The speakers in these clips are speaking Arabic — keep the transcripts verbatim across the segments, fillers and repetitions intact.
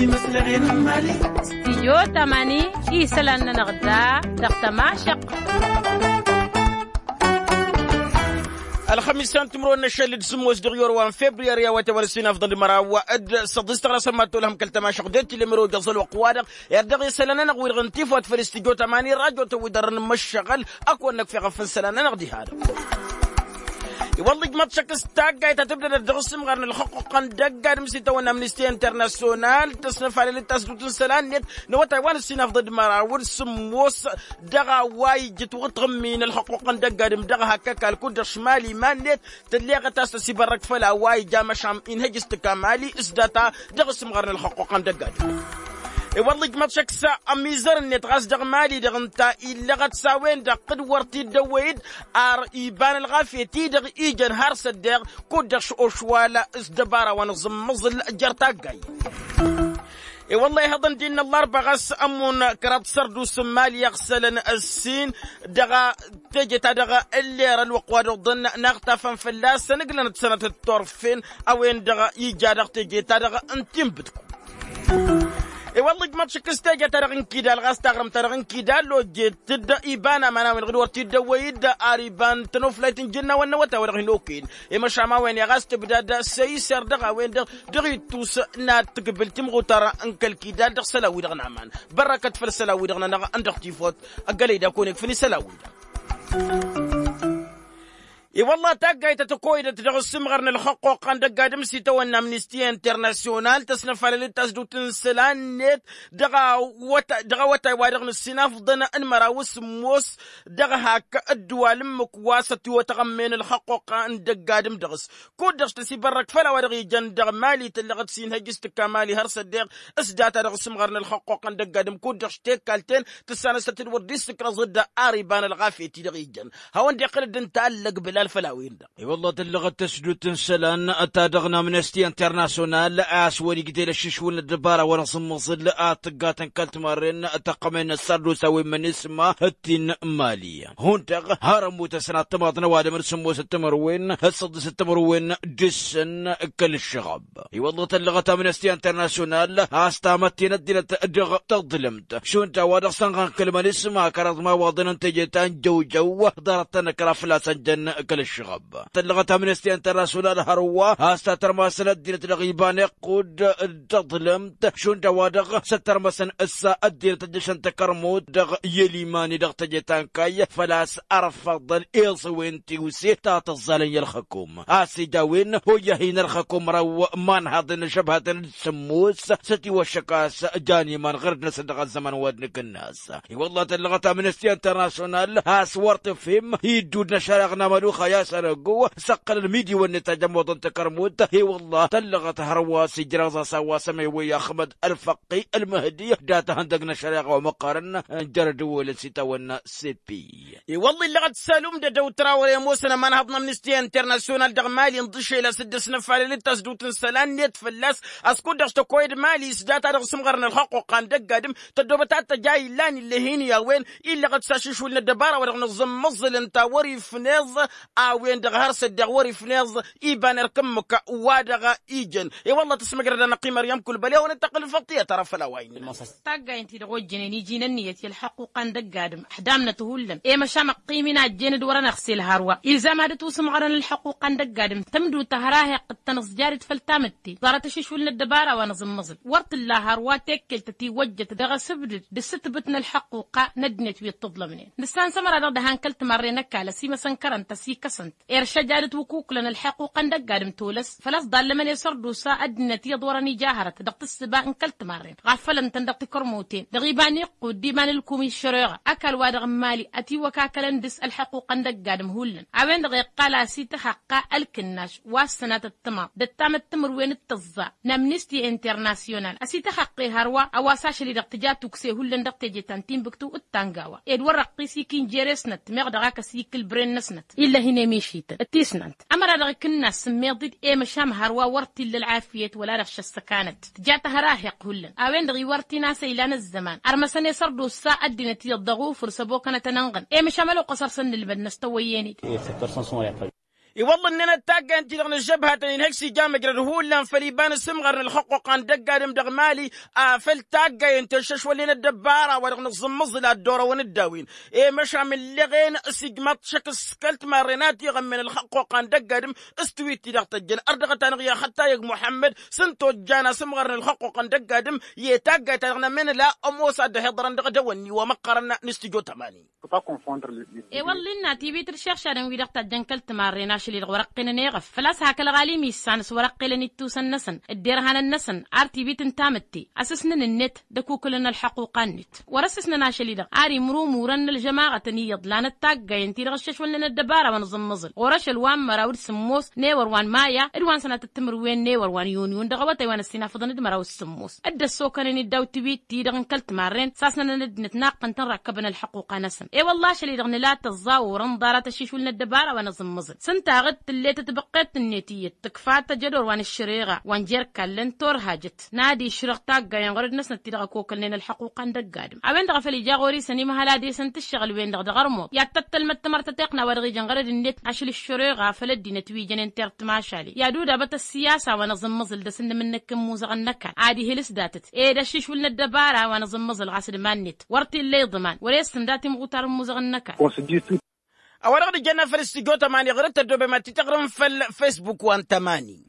مثل غير مالي استديو تماني إيسلان نغدا دقت معشق الخميس تمرون نشل دسموس دغيور وان فبراير يا وتورسين افضل مرا واد صدست رسمات لهم كالتماشق ديت اللي مرو جزل وقوادق يدغي سلنا نغوي غنتيف وتفلستيجو تماني راجو تو درن مشغل اكو انك في غفن سلنا نغدي هذا والله ما تشكس تاقاي تبدا الدغسم غير الحقوق دقا مسيتا وانا امنستي انترناسيونال تصنف على التسدود السلام نت نو تايوان السيناف ضد مرا ورسموس دغا واي جت وتغمين الحقوق دقا دغا هكاك الكود شمالي ما نت تليغا تاسسي برك فلا واي جام شام انهجست كمالي اسداتا دغسم غير الحقوق دقا والله ما تشكس اميزر نت غاز دغ مالي دغ نتا الا غتساوين دغ قد ورتي دويد ار يبان الغافيه تي دغ ايجن هارس دغ كودش اوشوالا ازدبارا ونظم مزل جرتاقاي اي والله هضن دين الاربع غس امون كرات سردو سمال يغسلن السين دغا تجي تدغا اللي الوقواد ضن نغتفن فلاس نقلن سنه الطرفين اوين دغا يجا تجي تدغا انتم بدكم اي والله ما تشكستاجا ترغن كيدا الغاز تغرم ترغن كيدا لو جيت تدا ايبانا مانا من غدور تدا ويدا اريبان تنوفلايت جنة وانا وتا ورغن لوكين اي ما شاما وين يا غاز تبدا دا سيسر دغا وين دغ دغي توس نا تقبل تمغو ترى انكل كيدا دغ سلاوي دغ نعمان بركه فل سلاوي دغ نغا اندغ تيفوت اقلي دا كونك فني سلاوي اي والله تاقاي تتكويد تدغسم غرن الحقوق عند قادم سيتو ان امنستي انترناسيونال تصنف على التسدو تنسلان نت دغا وتا دغا وتا وادغن السناف ضنا ان مراوس موس دغا هاك الدوال مكواسه وتغمين الحقوق عند قادم دغس كود دغس تسي برك فلا ودغي جن دغ مالي تلغت سين هجست كمالي هرس دغ اسدات دغسم غرن الحقوق عند قادم كود دغس تكالتين تسانست الورديس كرزد اريبان الغافيه تدغي جن هون دي قلد انت علق بلا الفلاوين ده اي والله تلغة تسدود تنسلان اتادغنا من استي انترناسيونال اس ولي قدير الششول الدبارة ونصم مصل اتقات كلت مرين تقمين السردو سوي من اسمه التين مالية هون تغ هرم وتسنات تماطنا وادم رسمو ستمروين الصد ستمروين جسن كل الشغب اي والله تلغة من استي انترناسيونال استامت ندلت دغ تظلمت شو انت وادغ صنغان كلمة اسمها كرض ما واضن انت جيتان جو جو دارتنا كرافلا سجن كل الشغب تلغت امنستي انترناسيونال هروا هاستا ترماسل دينة الغيبان قد تظلمت شون دوادغ سترمسن اسا الدينة الجشن تكرمود دغ يليماني دغ تجيتان كاي فلاس ارفض ايلس وين تيوسي تات الظالين الحكوم اسي داوين هو يهين الحكوم رو مان هذين شبهة السموس ستي وشكاس جاني من غير نسدغ الزمن ودنك الناس والله تلغت امنستي انترناسيونال هاس ورط فيم يدود نشارغنا ملوخ يا سرقوا سقل الميدي والنتاج وطن تكرمود هي والله تلغت هرواسي جرازة سوا سميوي احمد الفقي المهدي داتا هندقنا شريقة ومقارن جردوا لسيتا ونا سي بي اي والله اللي غد سالوم دا دو تراوري موسنا ما نهضنا من استي انترناسيونال دغ مالي نضشي الى سدس نفالي للتسدو تنسلان نت فلاس اسكو دغ تكويد مالي سداتا دغ سمغرنا الحقوق عن دق قادم تدوبتات جاي لاني اللي هيني يا وين اللي غد ساشيشو لنا الدبارة ودغ نظم مظل انت وري فنيز اوين دغ هرس دغ وري فنيز ايبان ركمك وادغ ايجن اي والله تسمع قردنا قيمه مريم كل بلا وننتقل الفطيه ترى فلا وين طاقه انت دغ جنيني جينا النيه الحقوق عن دق قادم احدامنا تهولن اي مشام قيمنا جند ورا نغسل هروا اذا ما دتو مغرن الحقوق عن دق قادم تمدو تهراه قد تنص جارت فلتامتي دارت شيش ولنا الدباره ونظم مزل ورت الله هروا تكل تتي وجت دغ سبد دست بتنا الحقوق ندنت في التظلمين لسان سمر دغ هانكلت مرينك على سيما سنكرن تسي كسنت إرشاد جادت وكوك لنا الحقوق عندك قادم تولس فلاس ضل لمن يسر دوسا أدنتي يضورني جاهرت دقت السباق انكلت مرين غفلا تندقت كرموتين دغيباني قديمان الكومي الشريغة أكل وادغ مالي أتي وكاكلن دس الحقوق عندك قادم هولن عوين دغي قالا سيت حقا الكناش والسنة التمام دتام التمر وين التزا نمنستي انترناسيونال أسيت حقي هروا أواساش اللي دقت جات توكسي هولن دقت جيتان تيم بكتو التانغاوا إدوار رقيسي كين جيرسنت مغدغاك سيك البرين نسنت إلا هنا ميشيت التيسنت أمر دغ كنا سميضد إيه مشام هروا ورتي للعافية ولا رخش السكانت جاتها راهق هولن أوين دغي ورتي ناس إلان الزمان أرمسني سردو الساعة دينتي الضغو فرسبو كانت ننغن إيه مشاملو قصر سن البن نستوييني اي والله اننا تاقا انت لغن الجبهة هكسي جامع هولا فليبان سمغر الحقوق عن دقا دم دغمالي فالتاقا انت شش ولينا الدبارة ورغن الزمزل الدورة ونداوين اي مشا من لغين سيجمات شكل سكلت مارينات يغم من الحقوق عن دقا دم استويتي دغت الجن اردغة تنغيا حتى يق محمد سنتو جانا سمغر الحقوق عن دقا دم يتاقا تغن من لا اموسا دهضران دغ دواني ومقرنا نستجو تماني اي والله إنها تيبي ترشيخ شارن ويدق تجنكل تمارينا شلي الورقين نيغف فلاس هاك الغالي ميسانس ورقي لنتوس النسن الديرهان النسن ار تيبي تنتامتي اسسنا النت دكو كلنا الحقوق النت ورسسنا ناشلي دق اري مرو مورن الجماعة نيض لان التاقا ينتي رغشش ولنا الدبارة ونظم مزل ورش الوان مراود سموس نيور وان مايا الوان سنة التمر وين نيور وان يونيون دغواتي وان السينا فضند مراود سموس ادى السوكان نداو تبي تي دغنكل تمارين ساسنا ند نتناق نركبنا الحقوق نسن اي والله شلي دغن لا تزاور انضارة الشيش ولنا الدبارة ونظم مزل سنتا غد اللي تتبقيت النتية تكفات جدور وان الشريغة وان جيركا لنتور هاجت نادي شرق تاقا ينغرد نسنا تيدغا كوكل لنا الحقوق عند القادم اوين دغا فلي جاغوري سني مهلا دي سنت الشغل وين دغ دغرمو يا تتل متمر تتقنا ورغي جنغرد النت عشل الشريغة فلدي نتوي جنين تيرت ماشالي يا دودا بت السياسة ونظم مزل دسن منك موزغ النكا عادي هلس داتت ايه دا الشيش ولنا الدبارة ونظم مزل غاسد مانت ورتي اللي ضمان وليس داتي مغوتار موزغ النكا أولا غد جانا فلسطيقو تماني غرد تدوبي ما تتقرم في الفيسبوك وان تماني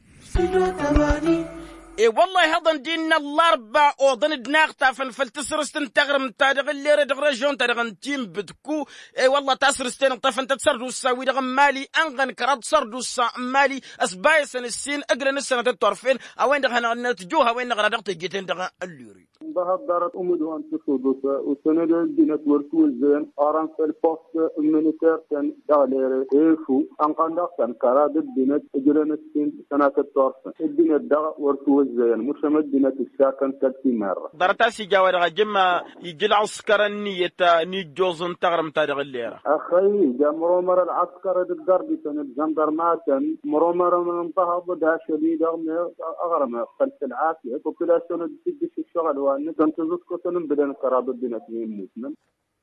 اي والله هضن دينا الاربع اوضن دناغتا فلتسرستن تغرم تارغ اللي رد غرجون تارغ تيم بدكو اي والله تاسرستن طفن تتسردو الساوي دغ مالي انغن كرد سردو السا مالي اسبايسن السين اقرن السنة الطرفين اوين دغ هنا نتجوها وين غردغت جيتين دغ اللوري بهدرت أمدو أن تصدق وسند الدينة ورتو الزين أران في البوست المينيتير كان دالير إيفو أنقذ كان كراد الدينة أجرن السين سنة الطرف الدينة دا ورتو الزين مشمل الدينة الساكن كتي مرة درتاسي جوار جمع يجل عسكر النية نيجوزن تغرم تاريخ الليرة أخي جا مرومر العسكر الدربي كان الجندرمات مرومر من انتهض ده شديد أغرم خلف العافية وبلاشون الدش الشغل كنت تذكر سنم بدن قرابة الدين أثنين مسلم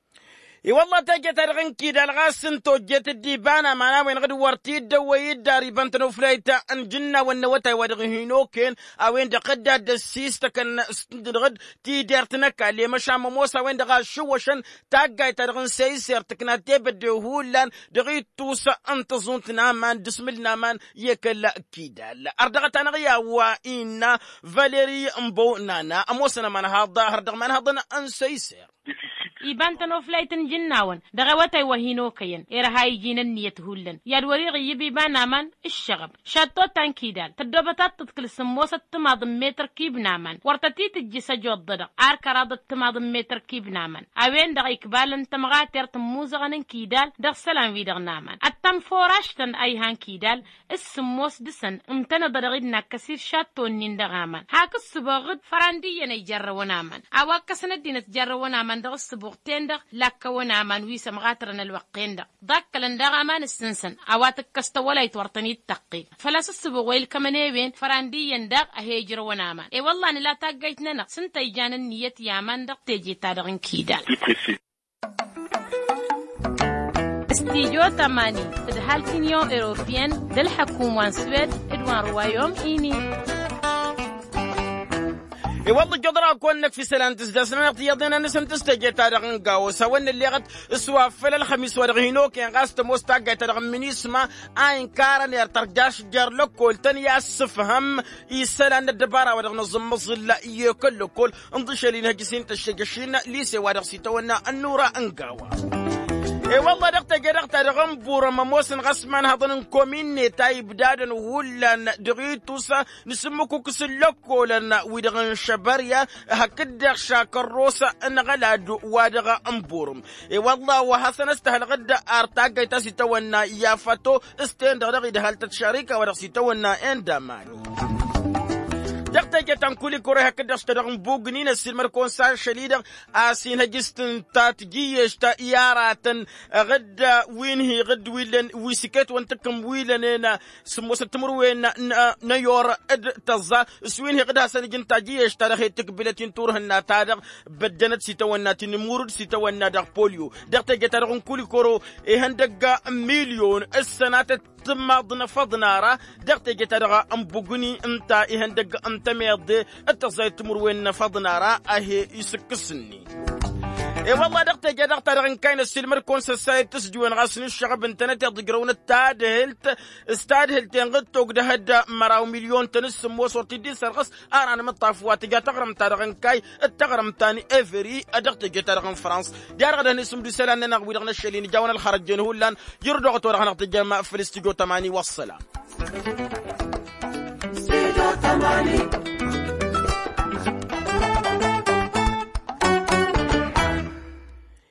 اي والله تجت ارغن كيدا الغاسن توجت الديبانا معنا وين غد ورتي دويد داري بنتنو فليتا ان جنة ونوتا ودغهينو كين اوين دقدا دسيس تكن غد تي ديرتنك اللي مشى موسى وين دغا شوشن تاغاي ترغن سيسير تكنا تبدو هولان دغي توسا انت زونتنا مان دسملنا مان يكلا كيدا اردغت انا غيا وإنا فاليري امبو نانا اموسنا من هذا هردغ من هذا ان سيسير إيبان تنو فلايتن جناون دغواتي وهينو كين إرهاي جينا النية هولن يادوري غيبي بانامان الشغب شاتو تانكيدال تدوبتات تتكل سموسة تماضم متر كيب نامان ورتتي تجيسا جود ضدق عاركرادة تماضم متر كيب نامان اوين دغ إكبالن تمغاتر تموزغن كيدال دغ سلام في دغ نامان التم فوراشتن أيهان كيدال السموس دسن امتنا دغيدنا كسير شاتو نين دغامان هاك السباغد فراندية نيجر ونامان اواكسن الدين تجر ونامان دغ السبوغ تندغ لك ونامان ويسا مغاترن الوقيندغ ضاك لندغ امان السنسن اواتك كستولا يتورطني التقي فلاس السبوغ ويل كمانيوين فراندية ندغ اهيجر ونامان اي والله انا لا تاقيتنا سنتا يجان النية يامان دغ تيجي تادغن كيدال استيجو تماني تدهال كينيو ايروبيان دل حكومة سويد ادوان روايوم ايني اي والله جدرا كونك في سلام تزدسنا اقتياضنا نسن تستجي تارغن قاو سوان اللي غد اسوافل الخميس ورغينو كان غاست موستاقا تارغن منيسما اين كارن يرترجاش جارلوك كل تاني اسفهم يسالان الدبارة ورغن الزمصل لا يكل كل انضشالين هجسين تشجشين ليسي ورغ سيتونا النورا انقاوا اي والله دقتا جرقتا رغم بورا مموسن غسمان هضن كوميني تايب دادن ولان دغيتوسا نسمكو كسلوكو لان ويدغن شبريا هكدغ شاكر روسا انغلادو وادغا امبورم اي والله وحسن استهل غدا ارتاقا تاسي تونا يافتو استين دغدغي دهال تتشاريكا ورغسي تونا انداماني دقتا جتان كولي كوري هكذا اشترغن بوغنين السلمر كونسار شليدا اسين هجستن تاتجيش تا اياراتن غد وينهي غد ويلن ويسكت وانتكم ويلن سموسة تمروين نيور اد تزا سوينهي غد هسان جن تاجيش تارخي تقبلتين تورهن تادغ بدنت سيتوانا تنمورد سيتوانا دغ بوليو دقتا جتان كولي كورو ايهن دقا مليون السنة تماضنا فضنارا دقت جترغا ام بوغني انت يهندق انت ميض التصيت مروين فضنارا اهي يسكسني اي والله دقت جدقت رغن كاين السلمر كونساي تسجوين غاسن الشغب انتنت يضقرون التادهلت استادهلت ينقد توق هدا مراو مليون تنس موصور تدي سرقص انا مطافوات جا تغرم ترغن كاي التغرم تاني افري ادقت جت رغن فرنسا دار غدا نسم دي سلان نغوي رغن الشلين جاونا الخرجين هولان يردو غتو رغن تجمع فلسطيجو تماني والسلام.